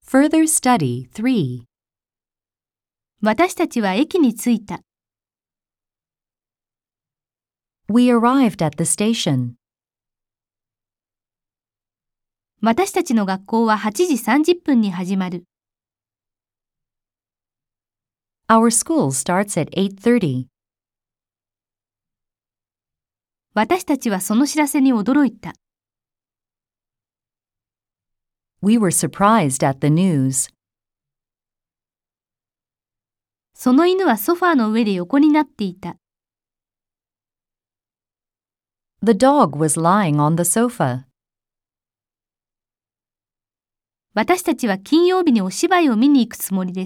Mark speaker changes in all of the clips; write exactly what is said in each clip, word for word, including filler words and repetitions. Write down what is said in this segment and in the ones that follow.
Speaker 1: Further Study three.
Speaker 2: 私たちは駅に着いた。
Speaker 1: We arrived at the station.
Speaker 2: 私たちの学校ははちじさんじゅっぷんに始まる。
Speaker 1: Our school starts at eight thirty.
Speaker 2: 私たちはその知らせに驚いた。
Speaker 1: We were surprised at the news.
Speaker 2: その犬はソファーの上で横になっていた。
Speaker 1: The dog was lying on the sofa.
Speaker 2: 私たちは金曜日にお芝居を見に行くつもりです。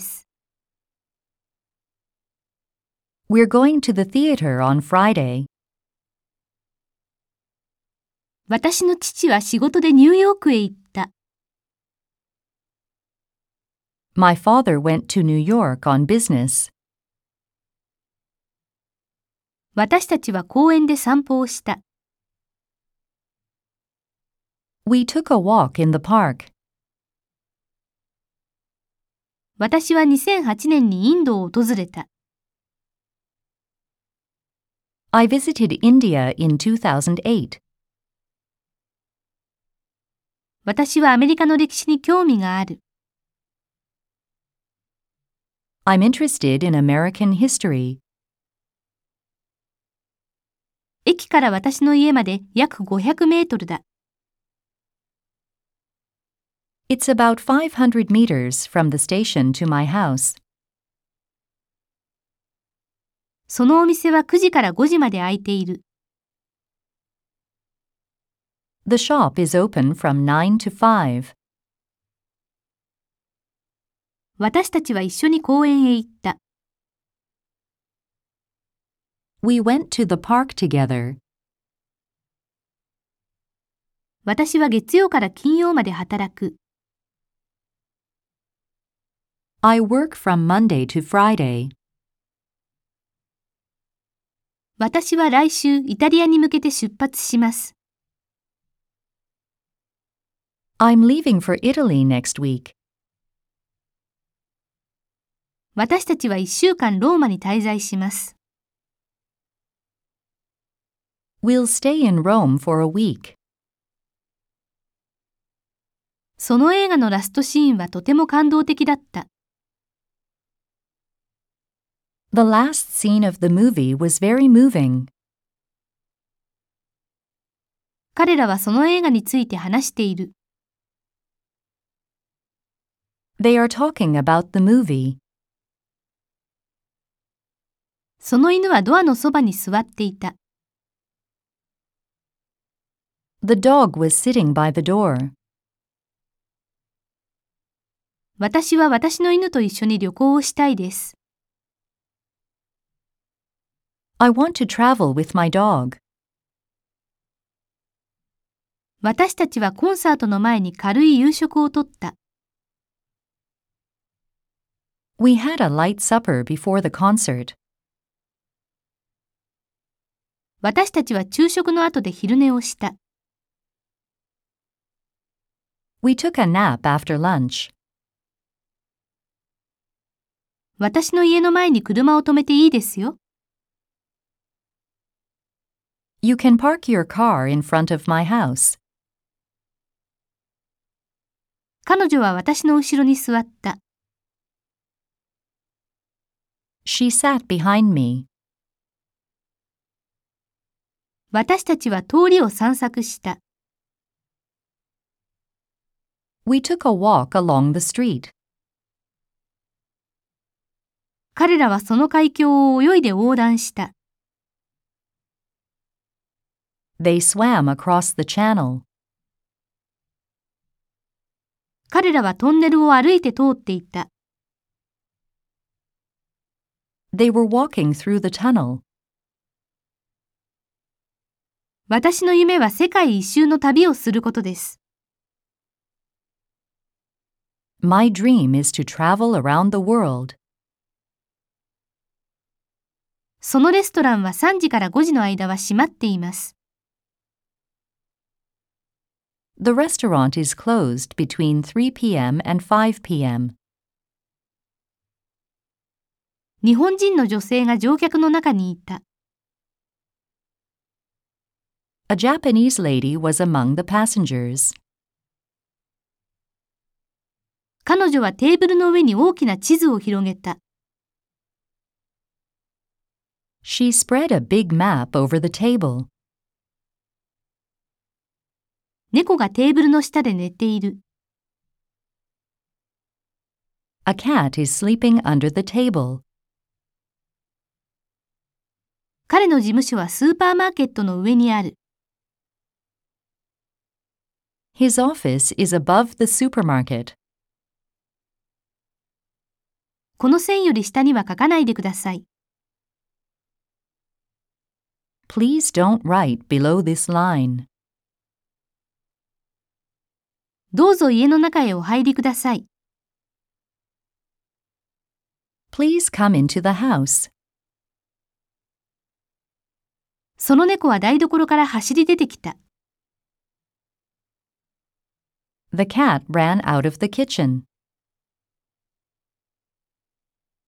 Speaker 1: We're going to the theater on Friday.
Speaker 2: 私の父は仕事でニューヨークへ行った。
Speaker 1: My father went to New York on business.
Speaker 2: 私たちは公園で散歩をした。
Speaker 1: We took a walk in the park.
Speaker 2: 私はにせんはちねんにインドを訪れた。
Speaker 1: I visited India in two thousand eight.
Speaker 2: 私はアメリカの歴史に興味がある。
Speaker 1: I'm interested in American history.
Speaker 2: 駅から私の家まで約ごひゃくメートルだ。
Speaker 1: It's about five hundred meters from the station to my house.
Speaker 2: そのお店はくじからごじまで開いている。
Speaker 1: The shop is open from nine to five.
Speaker 2: 私たちは一緒に公園へ行った。
Speaker 1: We went to the park together.
Speaker 2: 私は月曜から金曜まで働く。
Speaker 1: I work from Monday to Friday.
Speaker 2: 私は来週イタリアに向けて出発します。
Speaker 1: I'm leaving for Italy next week.
Speaker 2: 私たちはいっしゅうかんローマに滞在します。
Speaker 1: We'll stay in Rome for a week.
Speaker 2: その映画のラストシーンはとても感動的だった。
Speaker 1: The last scene of the movie was very moving.
Speaker 2: 彼らはその映画について話している。
Speaker 1: They are talking about the movie.
Speaker 2: その犬はドアのそばに座っていた。
Speaker 1: The dog was sitting by the door.
Speaker 2: 私は私の犬と一緒に旅行をしたいです。
Speaker 1: I want to travel with my dog.
Speaker 2: 私たちはコンサートの前に軽い夕食をとった。
Speaker 1: We had a light supper before the concert.
Speaker 2: 私たちは昼食の後で昼寝をした。
Speaker 1: We took a nap after lunch.
Speaker 2: 私の家の前に車を止めていいですよ。
Speaker 1: You can park your car in front of my house.
Speaker 2: 彼女は私の後ろに座った。
Speaker 1: She sat behind me.
Speaker 2: 私たちは通りを散策した。
Speaker 1: We took a walk along the street.
Speaker 2: 彼らはその海峡を泳いで横断した。
Speaker 1: They swam across the channel.
Speaker 2: 彼らはトンネルを歩いて通っていった。
Speaker 1: They were walking through the tunnel.
Speaker 2: 私の夢は世界一周の旅をすることです。
Speaker 1: My dream is to travel around the world.
Speaker 2: そのレストランはさんじからごじの間は閉まっています。
Speaker 1: The restaurant is closed between three p.m. and five p.m.
Speaker 2: 日本人の女性が乗客の中にいた。
Speaker 1: A Japanese lady was among the passengers.
Speaker 2: 彼女はテーブルの上に大きな地図を広げた。
Speaker 1: She spread a big map over the table.
Speaker 2: 猫がテーブルの下で寝ている。
Speaker 1: A cat is sleeping under the table.
Speaker 2: 彼の事務所はスーパーマーケットの上にある。
Speaker 1: His office is above the supermarket.
Speaker 2: この線より下には書かないでください。
Speaker 1: Please don't write below this line.
Speaker 2: どうぞ家の中へお入りください。
Speaker 1: Please come into the house.
Speaker 2: その猫は台所から走り出てきた。
Speaker 1: The cat ran out of the kitchen.